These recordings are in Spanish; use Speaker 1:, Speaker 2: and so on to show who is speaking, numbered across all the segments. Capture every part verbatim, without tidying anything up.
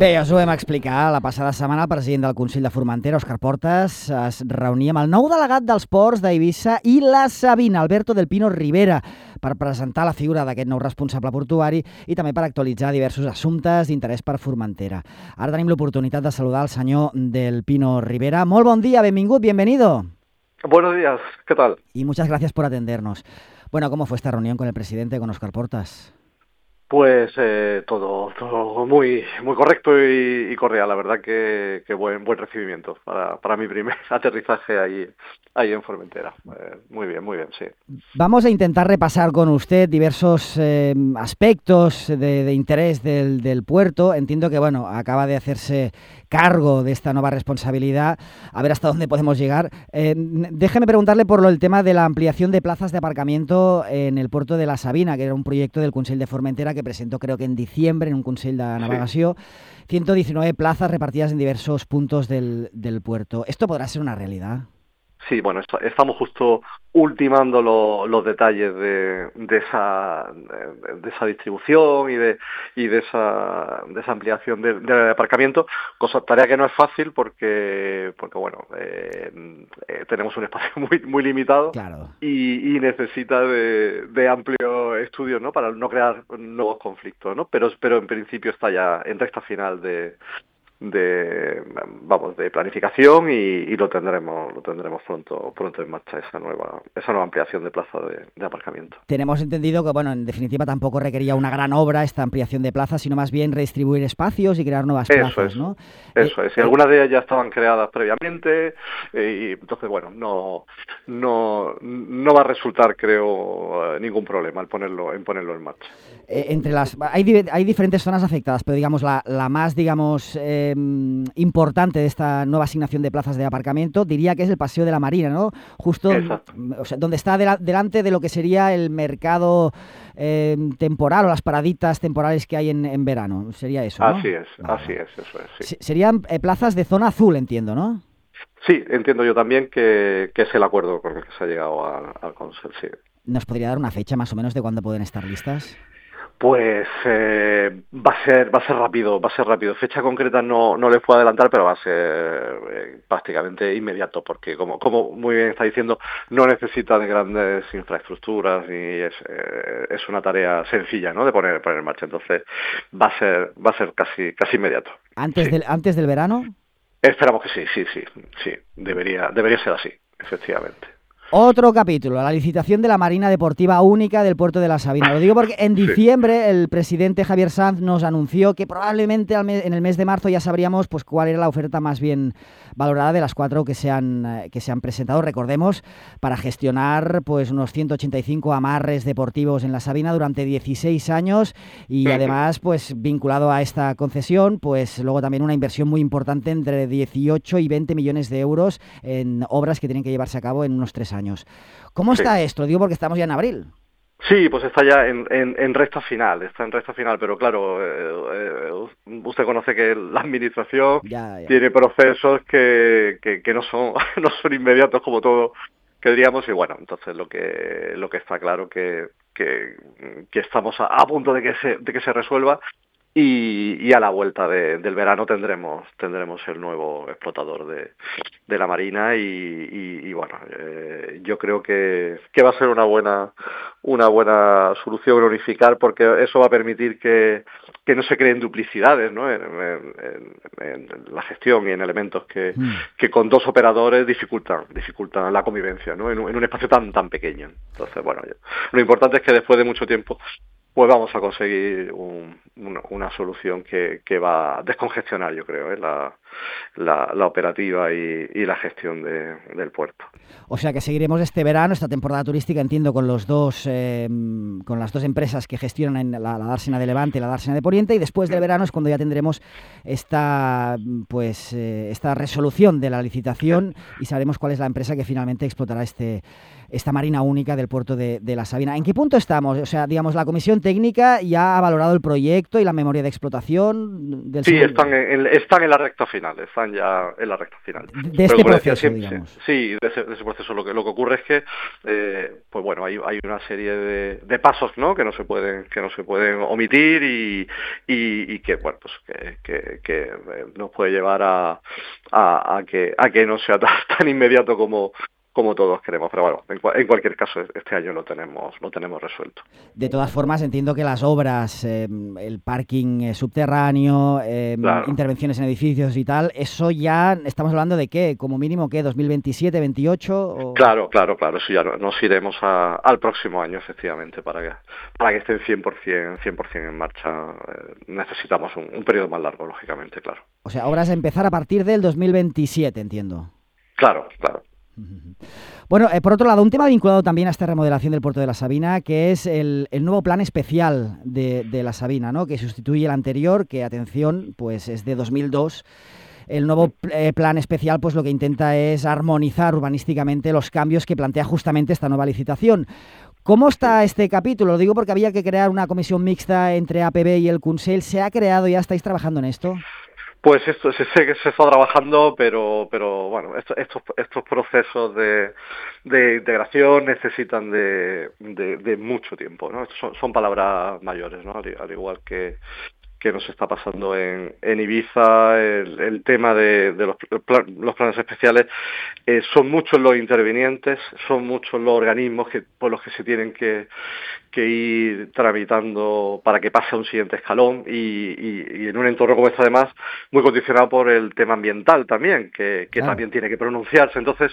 Speaker 1: Bé, us ho vam explicar. La passada setmana el president del Consell de Formentera, Òscar Portas, es reunia amb el nou delegat dels ports d'Eivissa i la Sabina, Alberto del Pino Rivera, per presentar la figura d'aquest nou responsable portuari i també per actualitzar diversos assumptes d'interès per Formentera. Ara tenim l'oportunitat de saludar el senyor del Pino Rivera. Molt bon dia, benvingut, bienvenido.
Speaker 2: Buenos días, ¿qué tal?
Speaker 1: Y muchas gracias por atendernos. Bueno, ¿cómo fue esta reunión con el presidente, con Òscar Portas?
Speaker 2: Pues eh, todo, todo muy muy correcto y, y cordial, la verdad que, que buen buen recibimiento para, para mi primer aterrizaje ahí, ahí en Formentera. Eh, muy bien, muy bien, sí.
Speaker 1: Vamos a intentar repasar con usted diversos eh, aspectos de, de interés del, del puerto. Entiendo que, bueno, acaba de hacerse cargo de esta nueva responsabilidad, a ver hasta dónde podemos llegar. Eh, déjeme preguntarle por lo, el tema de la ampliación de plazas de aparcamiento en el puerto de la Sabina, que era un proyecto del Consell de Formentera que presentó creo que en diciembre en un Consell de Navegació, sí. ciento diecinueve plazas repartidas en diversos puntos del, del puerto. ¿Esto podrá ser una realidad?
Speaker 2: Sí, bueno, estamos justo ultimando lo, los detalles de, de esa de, de esa distribución y de y de esa de esa ampliación de, de aparcamiento, cosa tarea que no es fácil porque porque bueno eh, eh, tenemos un espacio muy muy limitado,
Speaker 1: claro.
Speaker 2: y, y necesita de, de amplio estudio, ¿no? Para no crear nuevos conflictos, ¿no? Pero pero en principio está ya en recta final de de vamos de planificación y, y lo tendremos lo tendremos pronto pronto en marcha esa nueva esa nueva ampliación de plaza de, de aparcamiento.
Speaker 1: Tenemos entendido que, bueno, en definitiva tampoco requería una gran obra esta ampliación de plazas, sino más bien redistribuir espacios y crear nuevas
Speaker 2: eso
Speaker 1: plazas,
Speaker 2: es,
Speaker 1: ¿no?
Speaker 2: Eso
Speaker 1: eh,
Speaker 2: es, y algunas de ellas ya estaban creadas previamente, eh, y entonces bueno, no no no va a resultar, creo, ningún problema el ponerlo en ponerlo en marcha.
Speaker 1: Eh, entre las hay hay diferentes zonas afectadas, pero digamos la la más digamos eh, importante de esta nueva asignación de plazas de aparcamiento, diría que es el Paseo de la Marina, ¿no? Justo, o sea, donde está de la, delante de lo que sería el mercado eh, temporal o las paraditas temporales que hay en, en verano. Sería eso, ¿no?
Speaker 2: Así es,
Speaker 1: vale.
Speaker 2: así es, eso es. Sí.
Speaker 1: Serían eh, plazas de zona azul, entiendo, ¿no?
Speaker 2: Sí, entiendo yo también que, que es el acuerdo con el que se ha llegado al, al Consell, sí.
Speaker 1: ¿Nos podría dar una fecha más o menos de cuándo pueden estar listas?
Speaker 2: Pues eh, va a ser va a ser rápido, va a ser rápido. Fecha concreta no no les puedo adelantar, pero va a ser eh, prácticamente inmediato, porque como como muy bien está diciendo, no necesita de grandes infraestructuras y es eh, es una tarea sencilla, ¿no? De poner poner en marcha. Entonces va a ser va a ser casi casi inmediato.
Speaker 1: Antes
Speaker 2: sí.
Speaker 1: del antes del verano.
Speaker 2: Esperamos que sí, sí, sí, sí. Debería debería ser así, efectivamente.
Speaker 1: Otro capítulo, la licitación de la Marina Deportiva Única del Puerto de la Sabina. Lo digo porque en diciembre sí. el presidente Javier Sanz nos anunció que probablemente en el mes de marzo ya sabríamos pues cuál era la oferta más bien valorada de las cuatro que se han, que se han presentado. Recordemos, para gestionar pues unos ciento ochenta y cinco amarres deportivos en la Sabina durante dieciséis años y además pues vinculado a esta concesión, pues luego también una inversión muy importante entre dieciocho y veinte millones de euros en obras que tienen que llevarse a cabo en unos tres años. ¿Cómo está sí. esto? Digo porque estamos ya en abril.
Speaker 2: Sí, pues está ya en, en, en recta final, está en recta final, pero claro, eh, eh, usted conoce que la administración ya, ya. tiene procesos que, que, que no son no son inmediatos como todo queríamos, y bueno, entonces lo que lo que está claro que que, que estamos a, a punto de que se de que se resuelva. Y, y a la vuelta de, del verano tendremos tendremos el nuevo explotador de, de la Marina y, y, y bueno, eh, yo creo que, que va a ser una buena una buena solución unificar, porque eso va a permitir que, que no se creen duplicidades, ¿no? en, en, en, en la gestión y en elementos que, mm. que con dos operadores dificultan dificultan la convivencia, ¿no? en, un, en un espacio tan tan pequeño. Entonces, bueno, lo importante es que después de mucho tiempo pues vamos a conseguir un, una, una solución que, que va a descongestionar, yo creo, ¿eh? la, la, la operativa y, y la gestión de, del puerto.
Speaker 1: O sea que seguiremos este verano, esta temporada turística, entiendo, con los dos, eh, con las dos empresas que gestionan la, la dársena de Levante y la dársena de Poniente, y después del verano es cuando ya tendremos esta, pues, eh, esta resolución de la licitación y sabremos cuál es la empresa que finalmente explotará este esta Marina Única del puerto de, de la Sabina. ¿En qué punto estamos? O sea, digamos, la comisión técnica ya ha valorado el proyecto y la memoria de explotación del
Speaker 2: Sí,
Speaker 1: segundo.
Speaker 2: están en, están en la recta final, están ya en la recta final.
Speaker 1: De este proceso, decía, siempre, digamos.
Speaker 2: Sí, de ese, de ese proceso. Lo que, lo que ocurre es que, eh, pues bueno, hay, hay una serie de, de pasos, ¿no?, que no se pueden, que no se pueden omitir y, y, y que, bueno, pues que, que, que nos puede llevar a, a, a que a que no sea tan, tan inmediato como como todos queremos, pero bueno, en, en cualquier caso este año lo tenemos lo tenemos resuelto.
Speaker 1: De todas formas, entiendo que las obras, eh, el parking eh, subterráneo, eh, claro. intervenciones en edificios y tal, eso ya estamos hablando de qué, como mínimo, ¿qué? ¿dos mil veintisiete, veintiocho? O...
Speaker 2: Claro, claro, claro, eso ya nos iremos a, al próximo año, efectivamente, para que para que estén cien por ciento en marcha. Eh, necesitamos un, un periodo más largo, lógicamente, claro.
Speaker 1: O sea, obras a empezar a partir del dos mil veintisiete, entiendo.
Speaker 2: Claro, claro.
Speaker 1: Bueno, eh, por otro lado, un tema vinculado también a esta remodelación del puerto de la Sabina, que es el, el nuevo plan especial de, de la Sabina, ¿no?, que sustituye el anterior, que, atención, pues es de dos mil dos. El nuevo eh, plan especial, pues lo que intenta es armonizar urbanísticamente los cambios que plantea justamente esta nueva licitación. ¿Cómo está este capítulo? Lo digo porque había que crear una comisión mixta entre A P B y el Consell. ¿Se ha creado? ¿Ya estáis trabajando en esto?
Speaker 2: Pues esto se sé que se está trabajando, pero pero bueno, esto, estos estos procesos de, de integración necesitan de, de, de mucho tiempo, ¿no? Estos son, son palabras mayores, ¿no? Al, al igual que que nos está pasando en, en Ibiza, el, el tema de, de los, plan, los planes especiales, eh, son muchos los intervinientes, son muchos los organismos que por los que se tienen que, que ir tramitando para que pase a un siguiente escalón y, y, y en un entorno como este, además, muy condicionado por el tema ambiental también, que, que claro. también tiene que pronunciarse. Entonces,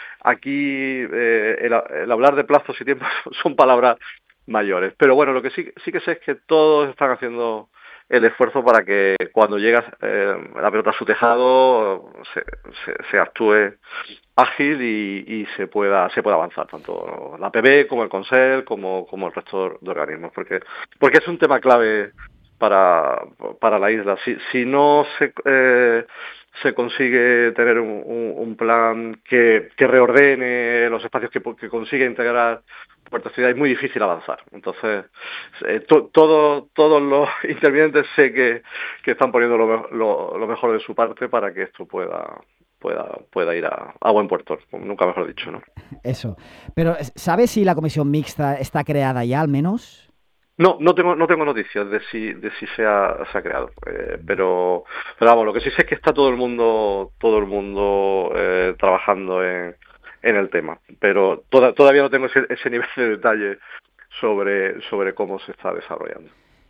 Speaker 2: aquí eh, el, el hablar de plazos y tiempos son palabras mayores. Pero bueno, lo que sí, sí que sé es que todos están haciendo el esfuerzo para que cuando llega eh, la pelota a su tejado se, se, se actúe ágil y, y se pueda se pueda avanzar tanto la A P B como el Consell como como el resto de organismos, porque porque es un tema clave para para la isla. Si si no se eh, se consigue tener un, un, un plan que, que reordene los espacios, que, que consiga integrar Puerto Ciudad, es muy difícil avanzar. Entonces, eh, to, todo, todos los intervinientes sé que, que están poniendo lo, lo, lo mejor de su parte para que esto pueda pueda pueda ir a, a buen puerto, nunca mejor dicho, ¿no?
Speaker 1: Eso. Pero, ¿sabes si la comisión mixta está creada ya, al menos?
Speaker 2: No, no tengo no tengo noticias de si de si se ha, se ha creado, eh, pero pero vamos, lo que sí sé es que está todo el mundo todo el mundo eh, trabajando en, en el tema, pero toda, todavía no tengo ese, ese nivel de detalle sobre sobre cómo se está desarrollando.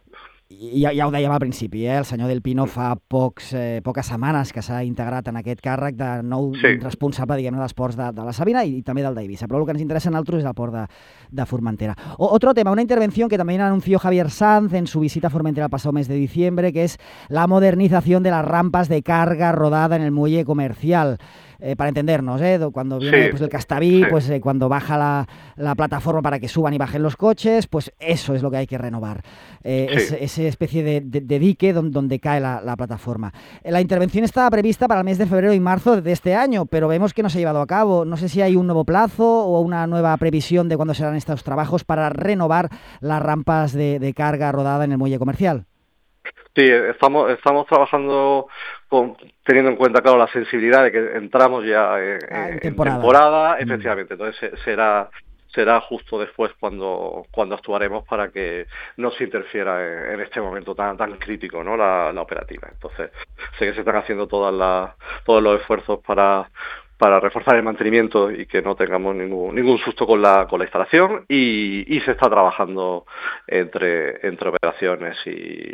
Speaker 1: I, ja, ja ho dèiem al principi, eh? El senyor Del Pino fa pocs, eh, poques setmanes que s'ha integrat en aquest càrrec de nou sí. responsable, diguem-ne, dels ports de, de la Sabina i, i també del d'Eivissa, però el que ens interessa a nosaltres és el port de, de Formentera. O, otro tema, una intervención que también anunció Javier Sanz en su visita a Formentera el pasado mes de diciembre, que es la modernización de las rampas de carga rodada en el muelle comercial. Eh, para entendernos, ¿eh? Cuando viene sí, pues, el Castaví, sí. pues eh, cuando baja la, la plataforma para que suban y bajen los coches, pues eso es lo que hay que renovar. Eh, sí. es, esa especie de, de, de dique donde, donde cae la, la plataforma. La intervención estaba prevista para el mes de febrero y marzo de este año, pero vemos que no se ha llevado a cabo. No sé si hay un nuevo plazo o una nueva previsión de cuándo serán estos trabajos para renovar las rampas de, de carga rodada en el muelle comercial.
Speaker 2: Sí, estamos estamos trabajando con, teniendo en cuenta, claro, la sensibilidad de que entramos ya en, ah, en temporada, en temporada efectivamente, mm. entonces será será justo después cuando cuando actuaremos para que no se interfiera en, en este momento tan tan crítico, ¿no?, la, la operativa. Entonces sé que se están haciendo todas las todos los esfuerzos para para reforzar el mantenimiento y que no tengamos ningún ningún susto con la con la instalación y, y se está trabajando entre entre operaciones y,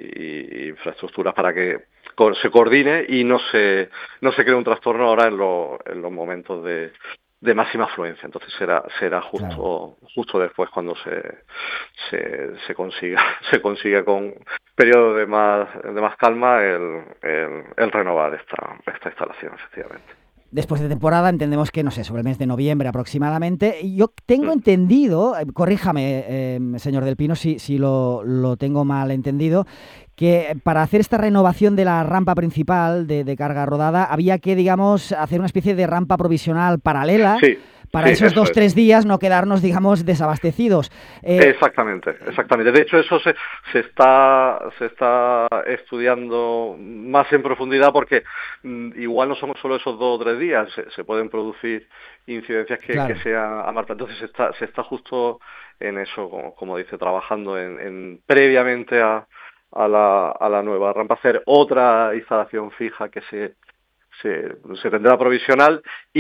Speaker 2: y infraestructuras para que se coordine y no se no se cree un trastorno ahora en, lo, en los momentos de, de máxima afluencia. Entonces será será justo claro. justo después cuando se se, se consiga se consiga con periodo de más de más calma el, el, el renovar esta esta instalación, efectivamente.
Speaker 1: Después de temporada, entendemos que, no sé, sobre el mes de noviembre aproximadamente. Yo tengo entendido, corríjame, eh, señor Del Pino, si, si lo, lo tengo mal entendido, que para hacer esta renovación de la rampa principal de, de carga rodada había que, digamos, hacer una especie de rampa provisional paralela, sí. para
Speaker 2: sí,
Speaker 1: esos dos,
Speaker 2: es.
Speaker 1: tres días no quedarnos, digamos, desabastecidos.
Speaker 2: Eh... Exactamente, exactamente. De hecho, eso se, se está se está estudiando más en profundidad porque mmm, igual no son solo esos dos o tres días, se, se pueden producir incidencias que,
Speaker 1: claro.
Speaker 2: que sean a Marta. Entonces se está, se está justo en eso, como, como dice, trabajando en, en previamente a, a, la, a la nueva rampa, hacer otra instalación fija que se Se, se tendrá provisional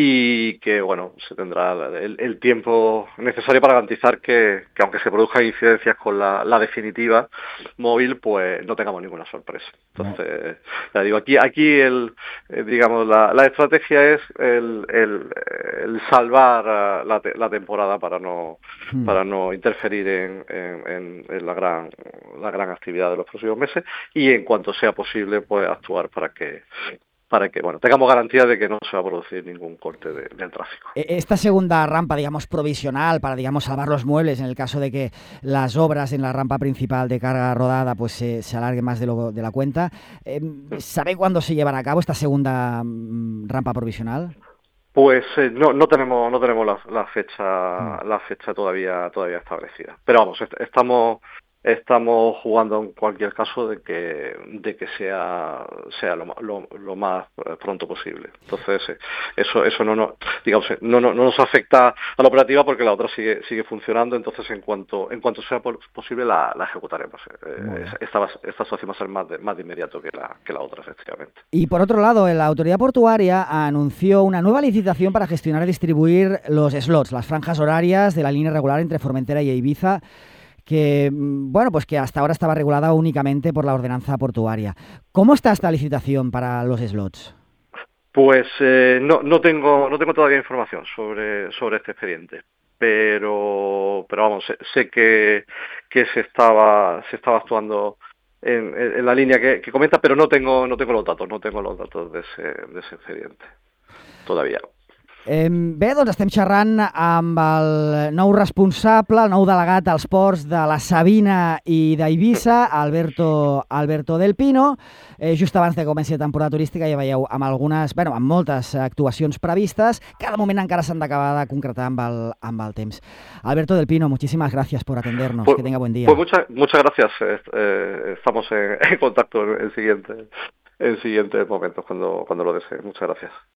Speaker 2: y que, bueno, se tendrá el, el tiempo necesario para garantizar que, que aunque se produzcan incidencias con la, la definitiva móvil, pues no tengamos ninguna sorpresa. Entonces, no. ya digo, aquí aquí el eh, digamos la, la estrategia es el, el, el salvar uh, la, te, la temporada para no hmm. para no interferir en, en, en la gran la gran actividad de los próximos meses y en cuanto sea posible, pues actuar para que para que bueno tengamos garantía de que no se va a producir ningún corte de, del tráfico.
Speaker 1: Esta segunda rampa, digamos, provisional para, digamos, salvar los muebles en el caso de que las obras en la rampa principal de carga rodada pues se, se alarguen más de, lo, de la cuenta, eh, ¿sabe cuándo se llevará a cabo esta segunda mm, rampa provisional?
Speaker 2: Pues eh, no no tenemos no tenemos la, la fecha mm. la fecha todavía todavía establecida, pero vamos est estamos Estamos jugando en cualquier caso de que de que sea sea lo, lo, lo más pronto posible. Entonces eso eso no no digamos no, no no nos afecta a la operativa porque la otra sigue sigue funcionando. Entonces en cuanto en cuanto sea posible la, la ejecutaremos. Eh, esta esta situación va a ser más de, más de inmediato que la que la otra, efectivamente.
Speaker 1: Y por otro lado, la autoridad portuaria anunció una nueva licitación para gestionar y distribuir los slots, las franjas horarias de la línea regular entre Formentera y Ibiza, que, bueno, pues que hasta ahora estaba regulada únicamente por la ordenanza portuaria. ¿Cómo está esta licitación para los slots?
Speaker 2: Pues eh, no no tengo no tengo todavía información sobre sobre este expediente, pero pero vamos sé, sé que que se estaba se estaba actuando en, en la línea que, que comenta, pero no tengo no tengo los datos no tengo los datos de ese de ese expediente todavía.
Speaker 1: Eh, bé, doncs estem xerrant amb el nou responsable, el nou delegat als ports de la Sabina i d'Eivissa, Alberto, Alberto Del Pino. Eh, just abans de comenci la temporada turística ja veieu amb algunes, bueno, amb moltes actuacions previstes. Cada moment encara s'han d'acabar de concretar amb el, amb el temps. Alberto Del Pino, muchísimas gracias por atendernos. Pues, que tenga buen día.
Speaker 2: Pues mucha, muchas gracias. Eh, estamos en, en contacto en el siguiente, en siguientes momentos cuando, cuando lo desee. Muchas gracias.